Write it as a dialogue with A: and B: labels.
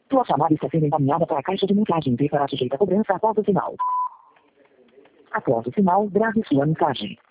A: Tua chamada está sendo encaminhada para a caixa de mensagem e será sujeita a cobrança após o sinal. Após o sinal, grave sua mensagem.